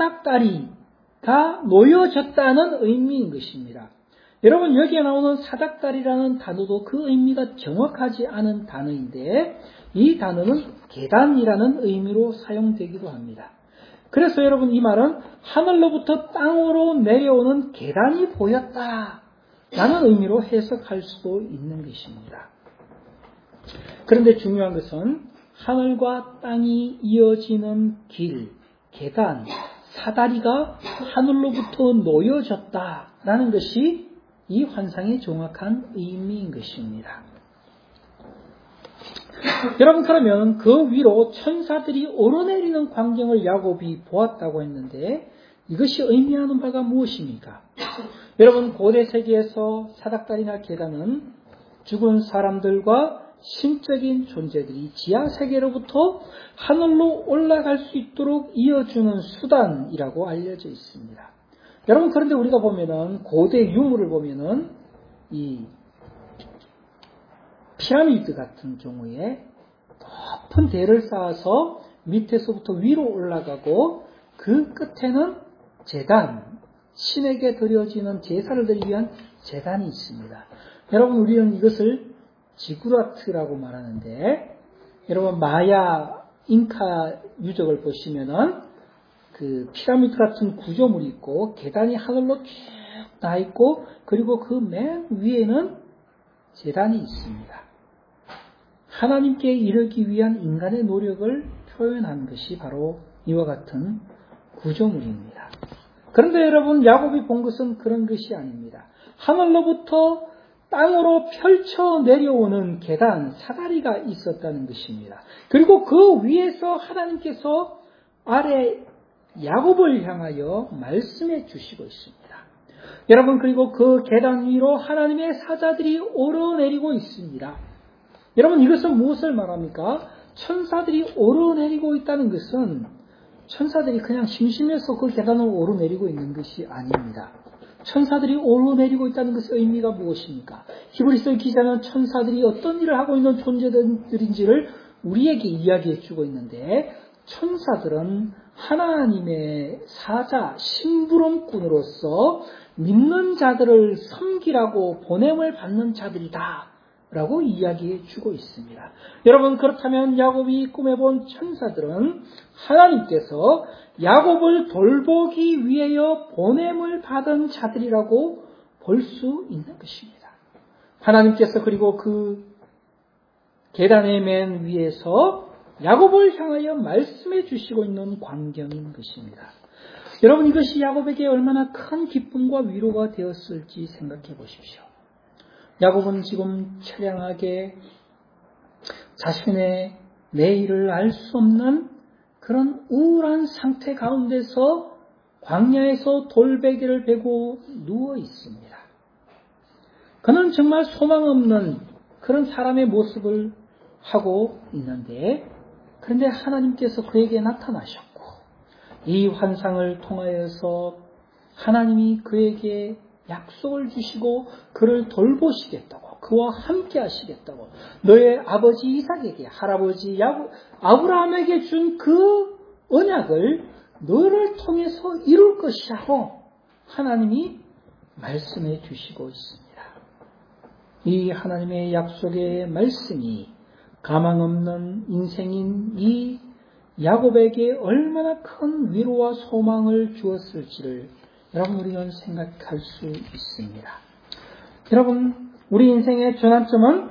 사닥다리가 놓여졌다는 의미인 것입니다. 여러분, 여기에 나오는 사닥다리라는 단어도 그 의미가 정확하지 않은 단어인데, 이 단어는 계단이라는 의미로 사용되기도 합니다. 그래서 여러분, 이 말은 하늘로부터 땅으로 내려오는 계단이 보였다라는 의미로 해석할 수도 있는 것입니다. 그런데 중요한 것은 하늘과 땅이 이어지는 길, 계단, 사다리가 하늘로부터 놓여졌다라는 것이 이 환상의 정확한 의미인 것입니다. 여러분, 그러면 그 위로 천사들이 오르내리는 광경을 야곱이 보았다고 했는데, 이것이 의미하는 바가 무엇입니까? 여러분, 고대 세계에서 사닥다리나 계단은 죽은 사람들과 신적인 존재들이 지하 세계로부터 하늘로 올라갈 수 있도록 이어주는 수단이라고 알려져 있습니다. 여러분, 그런데 우리가 보면은 고대 유물을 보면은 이 피라미드 같은 경우에 높은 대를 쌓아서 밑에서부터 위로 올라가고, 그 끝에는 제단, 신에게 드려지는 제사를 드리기 위한 제단이 있습니다. 여러분, 우리는 이것을 지구라트라고 말하는데, 여러분, 마야 잉카 유적을 보시면은 그 피라미드 같은 구조물이 있고, 계단이 하늘로 쭉 나 있고, 그리고 그 맨 위에는 제단이 있습니다. 하나님께 이르기 위한 인간의 노력을 표현한 것이 바로 이와 같은 구조물입니다. 그런데 여러분, 야곱이 본 것은 그런 것이 아닙니다. 하늘로부터 땅으로 펼쳐 내려오는 계단, 사다리가 있었다는 것입니다. 그리고 그 위에서 하나님께서 아래 야곱을 향하여 말씀해 주시고 있습니다. 여러분, 그리고 그 계단 위로 하나님의 사자들이 오르내리고 있습니다. 여러분, 이것은 무엇을 말합니까? 천사들이 오르내리고 있다는 것은 천사들이 그냥 심심해서 그 계단을 오르내리고 있는 것이 아닙니다. 천사들이 오르내리고 있다는 것의 의미가 무엇입니까? 히브리서 기자는 천사들이 어떤 일을 하고 있는 존재들인지를 우리에게 이야기해 주고 있는데, 천사들은 하나님의 사자, 심부름꾼으로서 믿는 자들을 섬기라고 보냄을 받는 자들이다 라고 이야기해 주고 있습니다. 여러분, 그렇다면 야곱이 꿈에 본 천사들은 하나님께서 야곱을 돌보기 위하여 보냄을 받은 자들이라고 볼 수 있는 것입니다. 하나님께서 그리고 그 계단의 맨 위에서 야곱을 향하여 말씀해 주시고 있는 광경인 것입니다. 여러분, 이것이 야곱에게 얼마나 큰 기쁨과 위로가 되었을지 생각해 보십시오. 야곱은 지금 처량하게 자신의 내일을 알 수 없는 그런 우울한 상태 가운데서 광야에서 돌베개를 베고 누워 있습니다. 그는 정말 소망 없는 그런 사람의 모습을 하고 있는데, 그런데 하나님께서 그에게 나타나셨고, 이 환상을 통하여서 하나님이 그에게 약속을 주시고 그를 돌보시겠다고, 그와 함께 하시겠다고, 너의 아버지 이삭에게, 할아버지 아브라함에게 준 그 언약을 너를 통해서 이룰 것이라고 하나님이 말씀해 주시고 있습니다. 이 하나님의 약속의 말씀이 가망 없는 인생인 이 야곱에게 얼마나 큰 위로와 소망을 주었을지를 여러분, 우리는 생각할 수 있습니다. 여러분, 우리 인생의 전환점은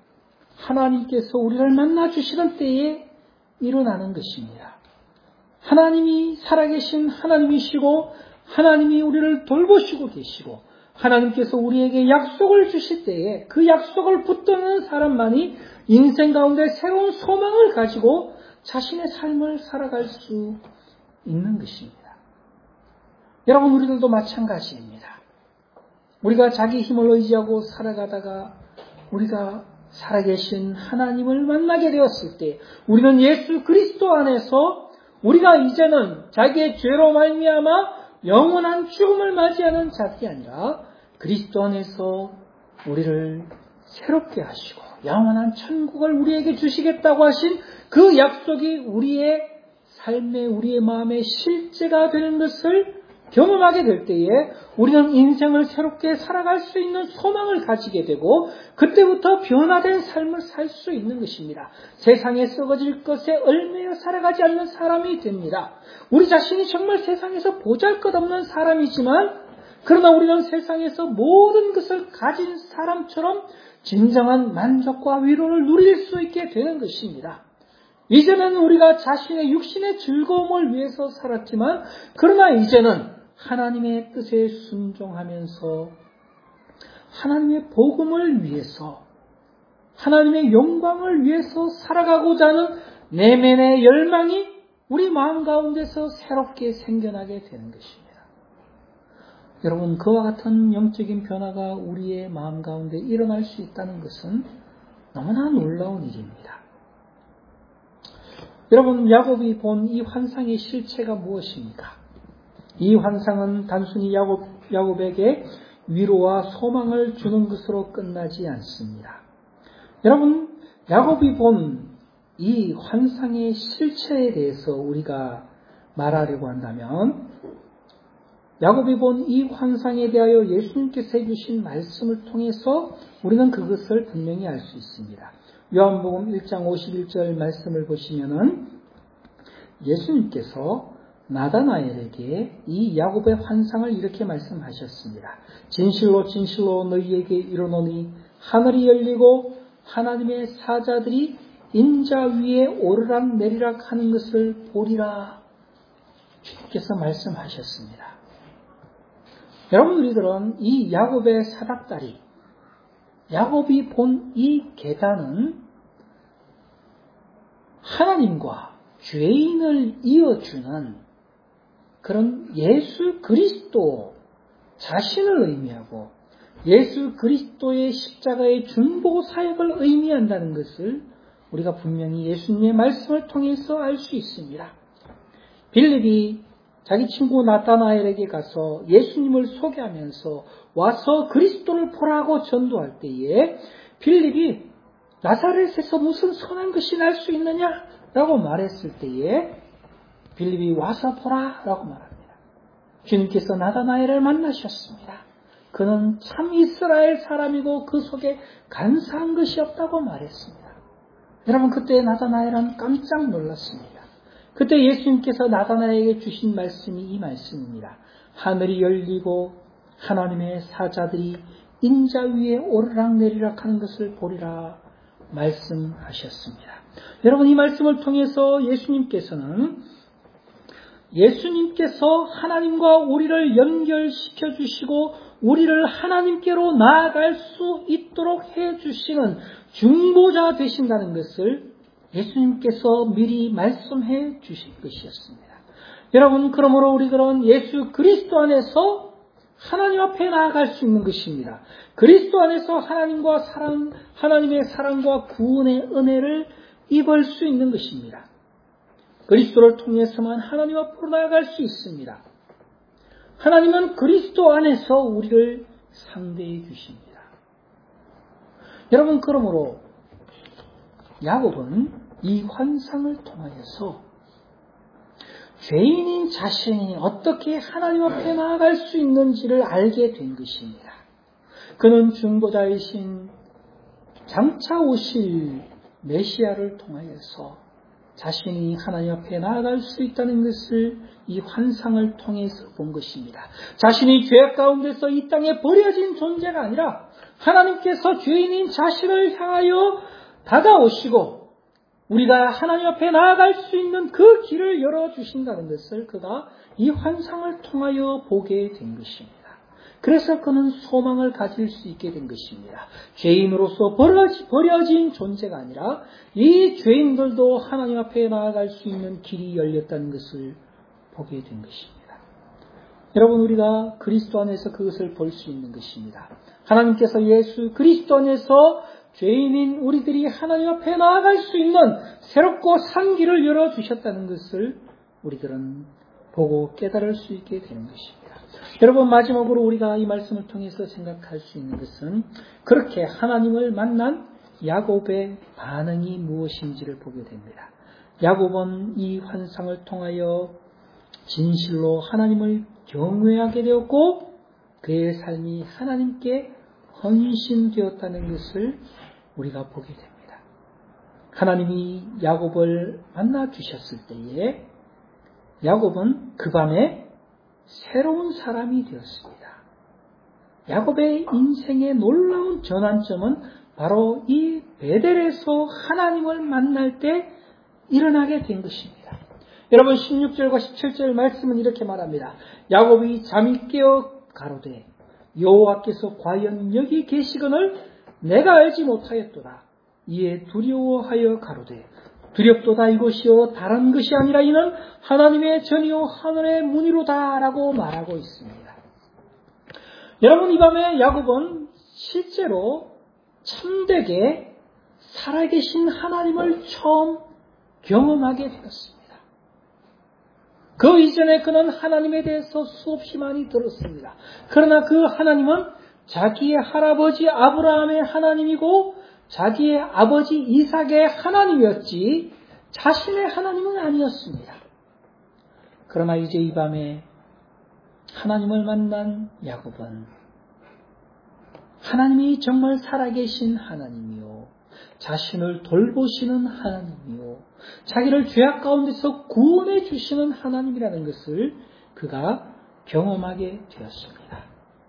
하나님께서 우리를 만나주시는 때에 일어나는 것입니다. 하나님이 살아계신 하나님이시고 하나님이 우리를 돌보시고 계시고 하나님께서 우리에게 약속을 주실 때에 그 약속을 붙드는 사람만이 인생 가운데 새로운 소망을 가지고 자신의 삶을 살아갈 수 있는 것입니다. 여러분, 우리들도 마찬가지입니다. 우리가 자기 힘을 의지하고 살아가다가 우리가 살아계신 하나님을 만나게 되었을 때, 우리는 예수 그리스도 안에서 우리가 이제는 자기의 죄로 말미암아 영원한 죽음을 맞이하는 자들이 아니라 그리스도 안에서 우리를 새롭게 하시고 영원한 천국을 우리에게 주시겠다고 하신 그 약속이 우리의 삶에, 우리의 마음에 실제가 되는 것을 경험하게 될 때에 우리는 인생을 새롭게 살아갈 수 있는 소망을 가지게 되고, 그때부터 변화된 삶을 살 수 있는 것입니다. 세상에 썩어질 것에 얽매여 살아가지 않는 사람이 됩니다. 우리 자신이 정말 세상에서 보잘것없는 사람이지만, 그러나 우리는 세상에서 모든 것을 가진 사람처럼 진정한 만족과 위로를 누릴 수 있게 되는 것입니다. 이제는 우리가 자신의 육신의 즐거움을 위해서 살았지만, 그러나 이제는 하나님의 뜻에 순종하면서 하나님의 복음을 위해서, 하나님의 영광을 위해서 살아가고자 하는 내면의 열망이 우리 마음 가운데서 새롭게 생겨나게 되는 것입니다. 여러분, 그와 같은 영적인 변화가 우리의 마음 가운데 일어날 수 있다는 것은 너무나 놀라운 일입니다. 여러분, 야곱이 본 이 환상의 실체가 무엇입니까? 이 환상은 단순히 야곱, 야곱에게 위로와 소망을 주는 것으로 끝나지 않습니다. 여러분, 야곱이 본 이 환상의 실체에 대해서 우리가 말하려고 한다면, 야곱이 본 이 환상에 대하여 예수님께서 해주신 말씀을 통해서 우리는 그것을 분명히 알 수 있습니다. 요한복음 일 장 오십일 절 말씀을 보시면은 예수님께서 나다나엘에게 이 야곱의 환상을 이렇게 말씀하셨습니다. 진실로 진실로 너희에게 이르노니 하늘이 열리고 하나님의 사자들이 인자 위에 오르락 내리락 하는 것을 보리라. 주님께서 말씀하셨습니다. 여러분, 우리들은 이 야곱의 사닥다리, 야곱이 본 이 계단은 하나님과 죄인을 이어주는 그런 예수 그리스도 자신을 의미하고 예수 그리스도의 십자가의 중보 사역을 의미한다는 것을 우리가 분명히 예수님의 말씀을 통해서 알 수 있습니다. 빌립이 자기 친구 나타나엘에게 가서 예수님을 소개하면서 와서 그리스도를 보라고 전도할 때에 빌립이 나사렛에서 무슨 선한 것이 날 수 있느냐라고 말했을 때에 빌립이 와서 보라라고 말합니다. 주님께서 나타나엘을 만나셨습니다. 그는 참 이스라엘 사람이고 그 속에 간사한 것이 없다고 말했습니다. 여러분, 그때 나타나엘은 깜짝 놀랐습니다. 그때 예수님께서 나타나엘에게 주신 말씀이 이 말씀입니다. 하늘이 열리고 하나님의 사자들이 인자 위에 오르락내리락 하는 것을 보리라 말씀하셨습니다. 여러분, 이 말씀을 통해서 예수님께서는 예수님께서 하나님과 우리를 연결시켜 주시고 우리를 하나님께로 나아갈 수 있도록 해 주시는 중보자 되신다는 것을 예수님께서 미리 말씀해 주신 것이었습니다. 여러분, 그러므로 우리들은 예수 그리스도 안에서 하나님 앞에 나아갈 수 있는 것입니다. 그리스도 안에서 하나님과 사랑, 하나님의 사랑과 구원의 은혜를 입을 수 있는 것입니다. 그리스도를 통해서만 하나님 앞으로 나아갈 수 있습니다. 하나님은 그리스도 안에서 우리를 상대해 주십니다. 여러분, 그러므로 야곱은 이 환상을 통하여서 죄인인 자신이 어떻게 하나님 앞에 나아갈 수 있는지를 알게 된 것입니다. 그는 중보자이신 장차 오실 메시아를 통하여서 자신이 하나님 앞에 나아갈 수 있다는 것을 이 환상을 통해서 본 것입니다. 자신이 죄악 가운데서 이 땅에 버려진 존재가 아니라 하나님께서 죄인인 자신을 향하여 다가오시고 우리가 하나님 앞에 나아갈 수 있는 그 길을 열어주신다는 것을 그가 이 환상을 통하여 보게 된 것입니다. 그래서 그는 소망을 가질 수 있게 된 것입니다. 죄인으로서 버려진 존재가 아니라 이 죄인들도 하나님 앞에 나아갈 수 있는 길이 열렸다는 것을 보게 된 것입니다. 여러분, 우리가 그리스도 안에서 그것을 볼 수 있는 것입니다. 하나님께서 예수 그리스도 안에서 죄인인 우리들이 하나님 앞에 나아갈 수 있는 새롭고 산 길을 열어주셨다는 것을 우리들은 보고 깨달을 수 있게 되는 것입니다. 여러분, 마지막으로 우리가 이 말씀을 통해서 생각할 수 있는 것은 그렇게 하나님을 만난 야곱의 반응이 무엇인지를 보게 됩니다. 야곱은 이 환상을 통하여 진실로 하나님을 경외하게 되었고 그의 삶이 하나님께 헌신되었다는 것을 우리가 보게 됩니다. 하나님이 야곱을 만나 주셨을 때에 야곱은 그 밤에 새로운 사람이 되었습니다. 야곱의 인생의 놀라운 전환점은 바로 이 베델에서 하나님을 만날 때 일어나게 된 것입니다. 여러분, 십육 절과 십칠 절 말씀은 이렇게 말합니다. 야곱이 잠이 깨어 가로되 여호와께서 과연 여기 계시거늘 내가 알지 못하였도다. 이에 두려워하여 가로되 두렵도다. 이것이요 다른 것이 아니라 이는 하나님의 전이요 하늘의 문이로다 라고 말하고 있습니다. 여러분, 이 밤에 야곱은 실제로 참되게 살아계신 하나님을 처음 경험하게 되었습니다. 그 이전에 그는 하나님에 대해서 수없이 많이 들었습니다. 그러나 그 하나님은 자기의 할아버지 아브라함의 하나님이고 자기의 아버지 이삭의 하나님이었지 자신의 하나님은 아니었습니다. 그러나 이제 이 밤에 하나님을 만난 야곱은 하나님이 정말 살아계신 하나님이요 자신을 돌보시는 하나님이요 자기를 죄악 가운데서 구원해 주시는 하나님이라는 것을 그가 경험하게 되었습니다.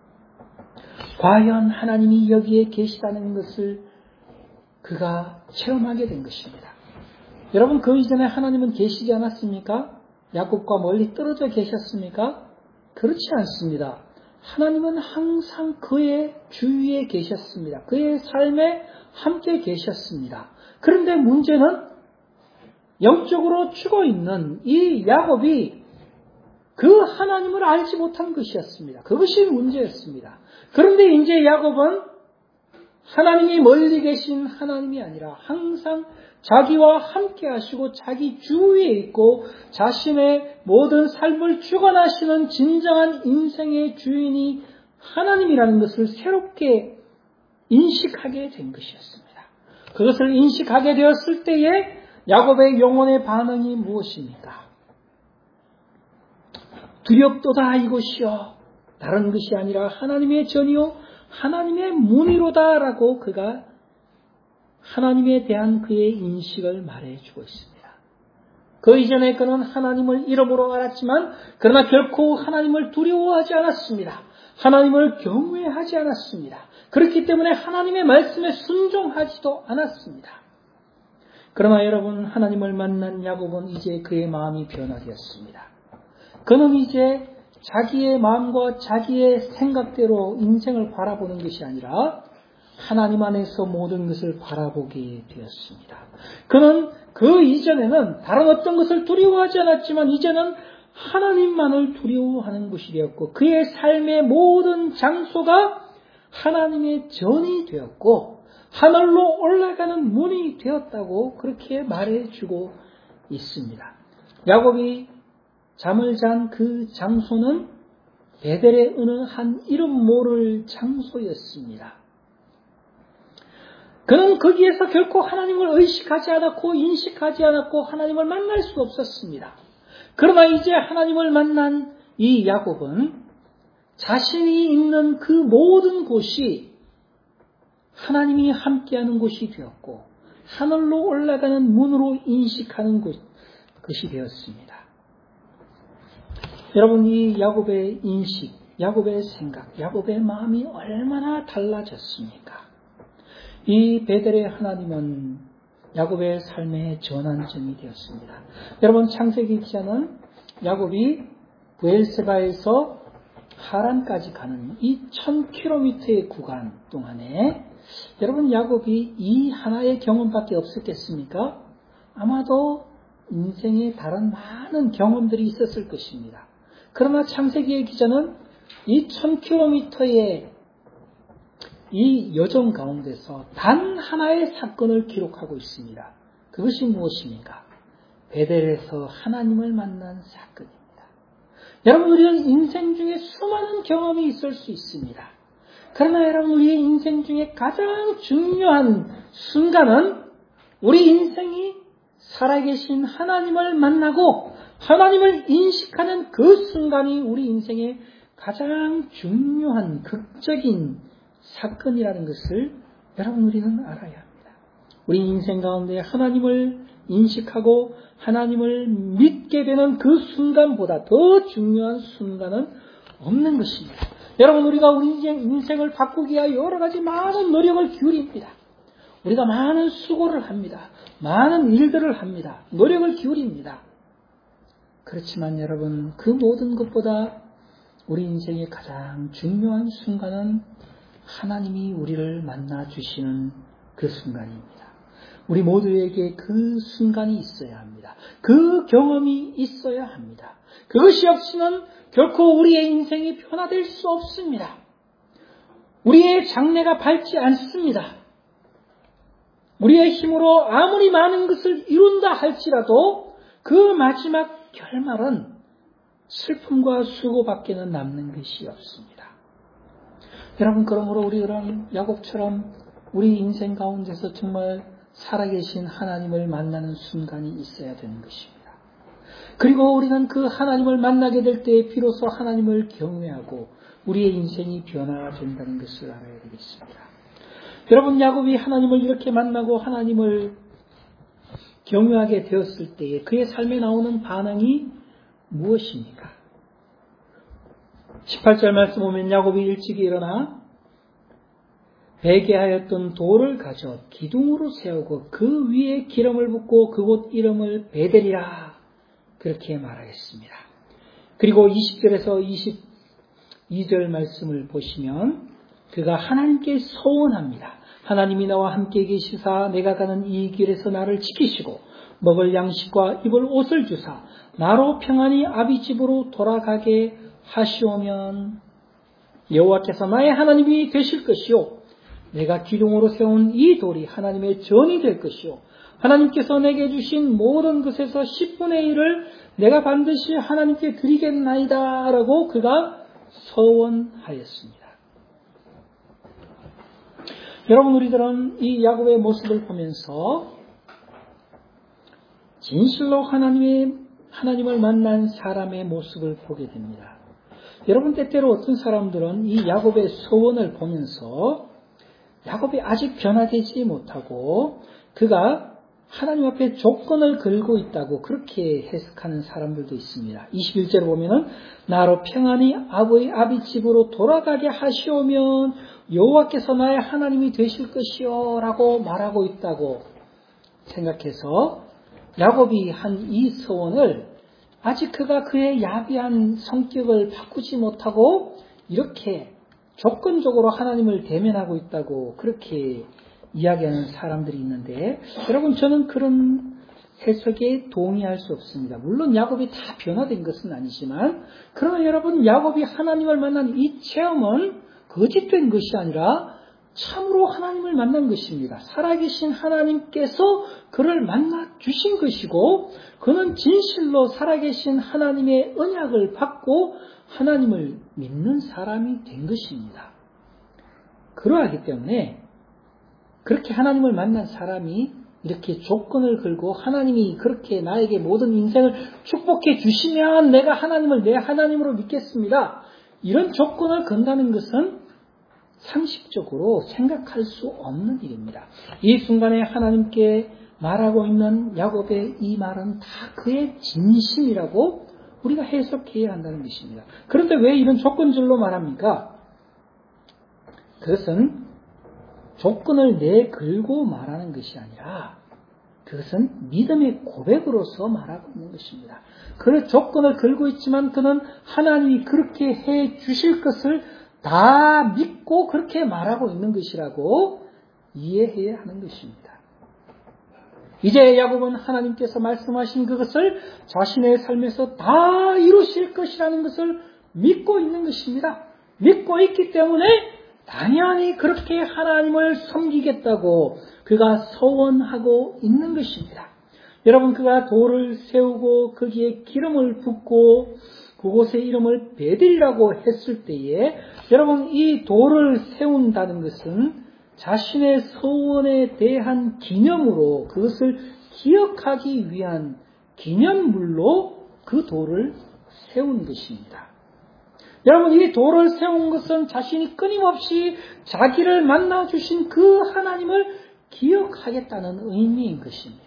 과연 하나님이 여기에 계시다는 것을 그가 체험하게 된 것입니다. 여러분, 그 이전에 하나님은 계시지 않았습니까? 야곱과 멀리 떨어져 계셨습니까? 그렇지 않습니다. 하나님은 항상 그의 주위에 계셨습니다. 그의 삶에 함께 계셨습니다. 그런데 문제는 영적으로 죽어 있는 이 야곱이 그 하나님을 알지 못한 것이었습니다. 그것이 문제였습니다. 그런데 이제 야곱은 하나님이 멀리 계신 하나님이 아니라 항상 자기와 함께 하시고 자기 주위에 있고 자신의 모든 삶을 주관하시는 진정한 인생의 주인이 하나님이라는 것을 새롭게 인식하게 된 것이었습니다. 그것을 인식하게 되었을 때에 야곱의 영혼의 반응이 무엇입니까? 두렵도다 이것이요. 다른 것이 아니라 하나님의 전이요. 하나님의 문이로다라고 그가 하나님에 대한 그의 인식을 말해주고 있습니다. 그 이전에 그는 하나님을 이름으로 알았지만 그러나 결코 하나님을 두려워하지 않았습니다. 하나님을 경외하지 않았습니다. 그렇기 때문에 하나님의 말씀에 순종하지도 않았습니다. 그러나 여러분, 하나님을 만난 야곱은 이제 그의 마음이 변화되었습니다. 그는 이제 자기의 마음과 자기의 생각대로 인생을 바라보는 것이 아니라 하나님 안에서 모든 것을 바라보게 되었습니다. 그는 그 이전에는 다른 어떤 것을 두려워하지 않았지만 이제는 하나님만을 두려워하는 것이 되었고 그의 삶의 모든 장소가 하나님의 전이 되었고 하늘로 올라가는 문이 되었다고 그렇게 말해주고 있습니다. 야곱이 잠을 잔 그 장소는 베델의 어느 한 이름 모를 장소였습니다. 그는 거기에서 결코 하나님을 의식하지 않았고 인식하지 않았고 하나님을 만날 수 없었습니다. 그러나 이제 하나님을 만난 이 야곱은 자신이 있는 그 모든 곳이 하나님이 함께하는 곳이 되었고 하늘로 올라가는 문으로 인식하는 곳, 것이 되었습니다. 여러분, 이 야곱의 인식, 야곱의 생각, 야곱의 마음이 얼마나 달라졌습니까? 이 베델의 하나님은 야곱의 삶의 전환점이 되었습니다. 여러분, 창세기 기자는 야곱이 브엘세바에서 하란까지 가는 이 천 킬로미터의 구간 동안에 여러분, 야곱이 이 하나의 경험밖에 없었겠습니까? 아마도 인생에 다른 많은 경험들이 있었을 것입니다. 그러나 창세기의 기자는 이 천 킬로미터의 이 여정 가운데서 단 하나의 사건을 기록하고 있습니다. 그것이 무엇입니까? 베델에서 하나님을 만난 사건입니다. 여러분, 우리는 인생 중에 수많은 경험이 있을 수 있습니다. 그러나 여러분, 우리의 인생 중에 가장 중요한 순간은 우리 인생이 살아계신 하나님을 만나고 하나님을 인식하는 그 순간이 우리 인생의 가장 중요한 극적인 사건이라는 것을 여러분, 우리는 알아야 합니다. 우리 인생 가운데 하나님을 인식하고 하나님을 믿게 되는 그 순간보다 더 중요한 순간은 없는 것입니다. 여러분, 우리가 우리 인생을 바꾸기 위해 여러 가지 많은 노력을 기울입니다. 우리가 많은 수고를 합니다. 많은 일들을 합니다. 노력을 기울입니다. 그렇지만 여러분, 그 모든 것보다 우리 인생의 가장 중요한 순간은 하나님이 우리를 만나 주시는 그 순간입니다. 우리 모두에게 그 순간이 있어야 합니다. 그 경험이 있어야 합니다. 그것이 없이는 결코 우리의 인생이 변화될 수 없습니다. 우리의 장래가 밝지 않습니다. 우리의 힘으로 아무리 많은 것을 이룬다 할지라도 그 마지막 결말은 슬픔과 수고밖에는 남는 것이 없습니다. 여러분, 그러므로 우리는 야곱처럼 우리 인생 가운데서 정말 살아계신 하나님을 만나는 순간이 있어야 되는 것입니다. 그리고 우리는 그 하나님을 만나게 될 때에 비로소 하나님을 경외하고 우리의 인생이 변화된다는 것을 알아야 되겠습니다. 여러분, 야곱이 하나님을 이렇게 만나고 하나님을 경외하게 되었을 때에 그의 삶에 나오는 반응이 무엇입니까? 십팔 절 말씀 보면 야곱이 일찍이 일어나 베개하였던 돌을 가져 기둥으로 세우고 그 위에 기름을 붓고 그곳 이름을 베델이라 그렇게 말하였습니다. 그리고 이십 절에서 이십이 이 절 말씀을 보시면 그가 하나님께 서원합니다. 하나님이 나와 함께 계시사 내가 가는 이 길에서 나를 지키시고 먹을 양식과 입을 옷을 주사 나로 평안히 아비 집으로 돌아가게 하시오면 여호와께서 나의 하나님이 되실 것이요 내가 기둥으로 세운 이 돌이 하나님의 전이 될 것이요 하나님께서 내게 주신 모든 것에서 십분의 일을 내가 반드시 하나님께 드리겠나이다 라고 그가 서원하였습니다. 여러분, 우리들은 이 야곱의 모습을 보면서 진실로 하나님의, 하나님을 만난 사람의 모습을 보게 됩니다. 여러분, 때때로 어떤 사람들은 이 야곱의 서원을 보면서 야곱이 아직 변화되지 못하고 그가 하나님 앞에 조건을 걸고 있다고 그렇게 해석하는 사람들도 있습니다. 이십일 절에 보면은 나로 평안히 아버지 아비 집으로 돌아가게 하시오면 여호와께서 나의 하나님이 되실 것이요 라고 말하고 있다고 생각해서 야곱이 한 이 서원을 아직 그가 그의 야비한 성격을 바꾸지 못하고 이렇게 조건적으로 하나님을 대면하고 있다고 그렇게 이야기하는 사람들이 있는데, 여러분, 저는 그런 해석에 동의할 수 없습니다. 물론 야곱이 다 변화된 것은 아니지만, 그러나 여러분, 야곱이 하나님을 만난 이 체험은 거짓된 것이 아니라 참으로 하나님을 만난 것입니다. 살아계신 하나님께서 그를 만나 주신 것이고, 그는 진실로 살아계신 하나님의 언약을 받고 하나님을 믿는 사람이 된 것입니다. 그러하기 때문에 그렇게 하나님을 만난 사람이 이렇게 조건을 걸고 하나님이 그렇게 나에게 모든 인생을 축복해 주시면 내가 하나님을 내 하나님으로 믿겠습니다, 이런 조건을 건다는 것은 상식적으로 생각할 수 없는 일입니다. 이 순간에 하나님께 말하고 있는 야곱의 이 말은 다 그의 진심이라고 우리가 해석해야 한다는 것입니다. 그런데 왜 이런 조건절로 말합니까? 그것은 조건을 내걸고 말하는 것이 아니라 그것은 믿음의 고백으로서 말하고 있는 것입니다. 그 조건을 걸고 있지만 그는 하나님이 그렇게 해 주실 것을 다 믿고 그렇게 말하고 있는 것이라고 이해해야 하는 것입니다. 이제 야곱은 하나님께서 말씀하신 그것을 자신의 삶에서 다 이루실 것이라는 것을 믿고 있는 것입니다. 믿고 있기 때문에 당연히 그렇게 하나님을 섬기겠다고 그가 서원하고 있는 것입니다. 여러분, 그가 돌을 세우고 거기에 기름을 붓고 그곳의 이름을 베들이라고 했을 때에, 여러분, 이 돌을 세운다는 것은 자신의 서원에 대한 기념으로 그것을 기억하기 위한 기념물로 그 돌을 세운 것입니다. 여러분, 이 돌을 세운 것은 자신이 끊임없이 자기를 만나주신 그 하나님을 기억하겠다는 의미인 것입니다.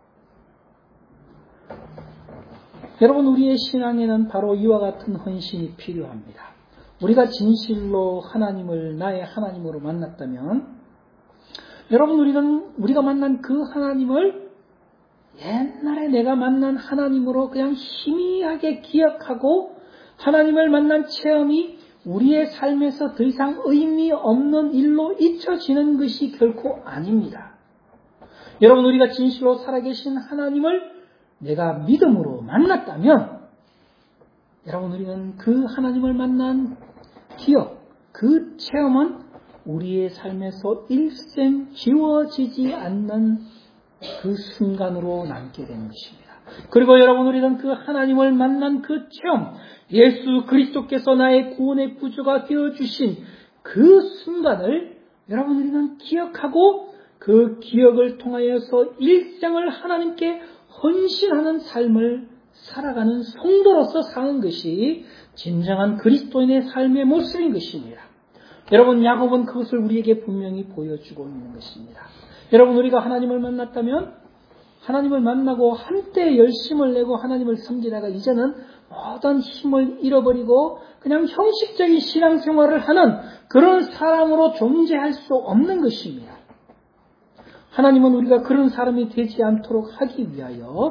여러분, 우리의 신앙에는 바로 이와 같은 헌신이 필요합니다. 우리가 진실로 하나님을 나의 하나님으로 만났다면, 여러분, 우리는 우리가 만난 그 하나님을 옛날에 내가 만난 하나님으로 그냥 희미하게 기억하고 하나님을 만난 체험이 우리의 삶에서 더 이상 의미 없는 일로 잊혀지는 것이 결코 아닙니다. 여러분, 우리가 진실로 살아계신 하나님을 내가 믿음으로 만났다면, 여러분, 우리는 그 하나님을 만난 기억, 그 체험은 우리의 삶에서 일생 지워지지 않는 그 순간으로 남게 되는 것입니다. 그리고 여러분, 우리는 그 하나님을 만난 그 체험, 예수 그리스도께서 나의 구원의 구주가 되어주신 그 순간을 여러분, 우리는 기억하고 그 기억을 통하여서 일생을 하나님께 헌신하는 삶을 살아가는 성도로서 사는 것이 진정한 그리스도인의 삶의 모습인 것입니다. 여러분, 야곱은 그것을 우리에게 분명히 보여주고 있는 것입니다. 여러분, 우리가 하나님을 만났다면 하나님을 만나고 한때 열심을 내고 하나님을 섬기다가 이제는 모든 힘을 잃어버리고 그냥 형식적인 신앙생활을 하는 그런 사람으로 존재할 수 없는 것입니다. 하나님은 우리가 그런 사람이 되지 않도록 하기 위하여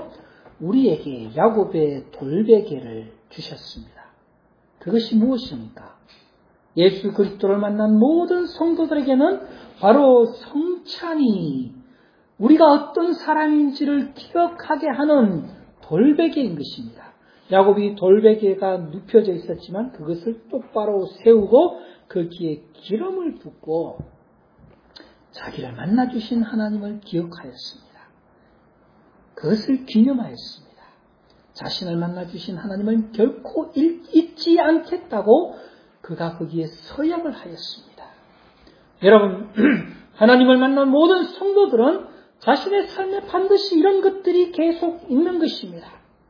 우리에게 야곱의 돌베개를 주셨습니다. 그것이 무엇입니까? 예수 그리스도를 만난 모든 성도들에게는 바로 성찬이 우리가 어떤 사람인지를 기억하게 하는 돌베개인 것입니다. 야곱이 돌베개가 눕혀져 있었지만 그것을 똑바로 세우고 거기에 기름을 붓고 자기를 만나주신 하나님을 기억하였습니다. 그것을 기념하였습니다. 자신을 만나주신 하나님을 결코 잊지 않겠다고 그가 거기에 서약을 하였습니다. 여러분, 하나님을 만난 모든 성도들은 자신의 삶에 반드시 이런 것들이 계속 있는 것입니다.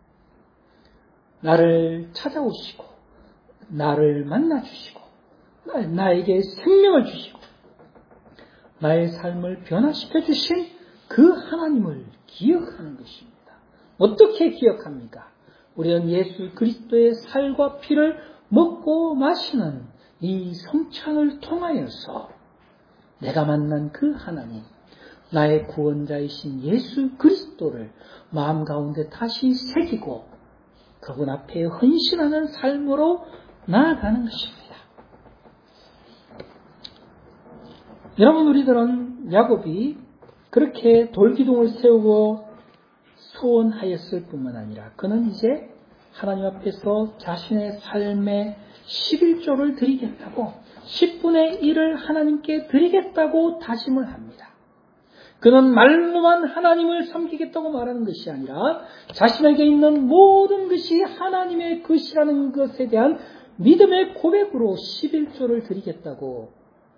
나를 찾아오시고 나를 만나주시고 나에게 생명을 주시고 나의 삶을 변화시켜 주신 그 하나님을 기억하는 것입니다. 어떻게 기억합니까? 우리는 예수 그리스도의 살과 피를 먹고 마시는 이 성찬을 통하여서 내가 만난 그 하나님, 나의 구원자이신 예수 그리스도를 마음 가운데 다시 새기고 그분 앞에 헌신하는 삶으로 나아가는 것입니다. 여러분, 우리들은 야곱이 그렇게 돌기둥을 세우고 소원하였을 뿐만 아니라 그는 이제 하나님 앞에서 자신의 삶의 십일조를 드리겠다고 십분의 일을 하나님께 드리겠다고 다짐을 합니다. 그는 말로만 하나님을 섬기겠다고 말하는 것이 아니라 자신에게 있는 모든 것이 하나님의 것이라는 것에 대한 믿음의 고백으로 십일조를 드리겠다고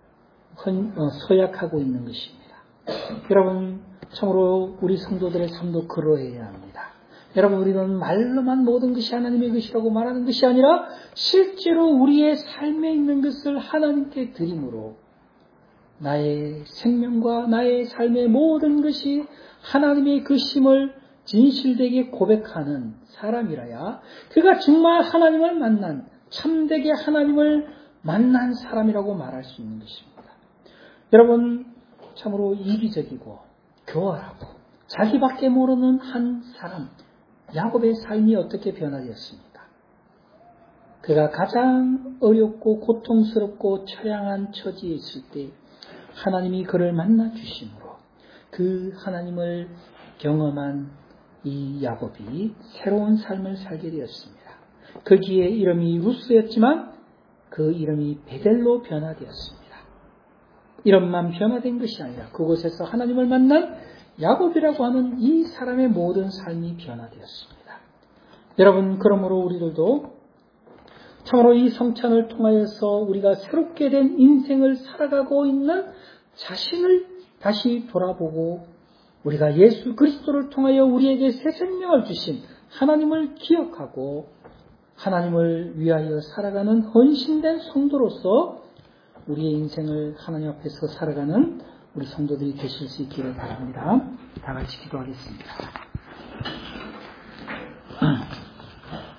서약하고 있는 것입니다. 여러분, 참으로 우리 성도들의 삶도 그러해야 합니다. 여러분, 우리는 말로만 모든 것이 하나님의 것이라고 말하는 것이 아니라 실제로 우리의 삶에 있는 것을 하나님께 드림으로 나의 생명과 나의 삶의 모든 것이 하나님의 것임을 진실되게 고백하는 사람이라야 그가 정말 하나님을 만난, 참되게 하나님을 만난 사람이라고 말할 수 있는 것입니다. 여러분, 참으로 이기적이고 교활하고 자기밖에 모르는 한 사람, 야곱의 삶이 어떻게 변화되었습니까? 그가 가장 어렵고 고통스럽고 처량한 처지에 있을 때 하나님이 그를 만나 주심으로 그 하나님을 경험한 이 야곱이 새로운 삶을 살게 되었습니다. 거기에 이름이 루스였지만 그 이름이 베델로 변화되었습니다. 이름만 변화된 것이 아니라 그곳에서 하나님을 만난 야곱이라고 하는 이 사람의 모든 삶이 변화되었습니다. 여러분, 그러므로 우리들도 참으로 이 성찬을 통하여서 우리가 새롭게 된 인생을 살아가고 있는 자신을 다시 돌아보고 우리가 예수 그리스도를 통하여 우리에게 새 생명을 주신 하나님을 기억하고 하나님을 위하여 살아가는 헌신된 성도로서 우리의 인생을 하나님 앞에서 살아가는 우리 성도들이 되실 수 있기를 바랍니다. 다 같이 기도하겠습니다.